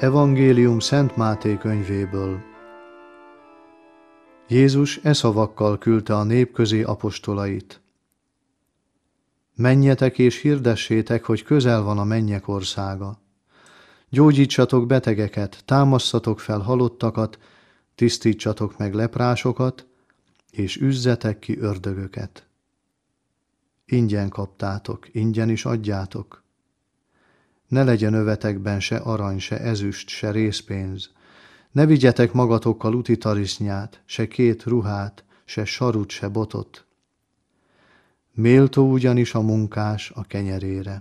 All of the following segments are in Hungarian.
Evangélium Szent Máté könyvéből. Jézus e szavakkal küldte a nép közé apostolait. Menjetek és hirdessétek, hogy közel van a mennyek országa. Gyógyítsatok betegeket, támasszatok fel halottakat, tisztítsatok meg leprásokat, és üzzetek ki ördögöket. Ingyen kaptátok, ingyen is adjátok. Ne legyen övetekben se arany, se ezüst, se rézpénz. Ne vigyetek magatokkal utitarisznyát, se 2 ruhát, se sarut, se botot. Méltó ugyanis a munkás a kenyerére.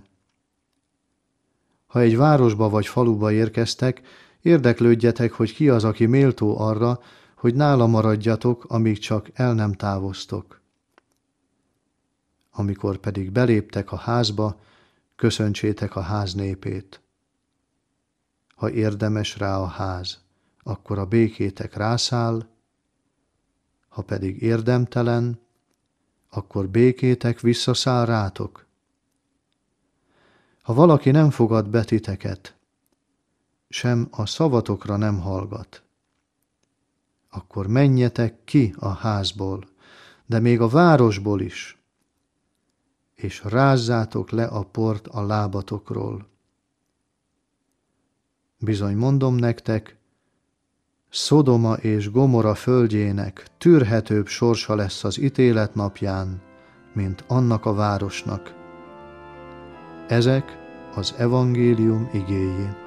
Ha egy városba vagy faluba érkeztek, érdeklődjetek, hogy ki az, aki méltó arra, hogy nála maradjatok, amíg csak el nem távoztok. Amikor pedig beléptek a házba, köszöntsétek a ház népét. Ha érdemes rá a ház, akkor a békétek rászáll, ha pedig érdemtelen, akkor békétek visszaszáll rátok. Ha valaki nem fogad be titeket, sem a szavatokra nem hallgat, akkor menjetek ki a házból, de még a városból is, és rázzátok le a port a lábatokról. Bizony mondom nektek, Szodoma és Gomora földjének tűrhetőbb sorsa lesz az ítélet napján, mint annak a városnak. Ezek az evangélium igéi.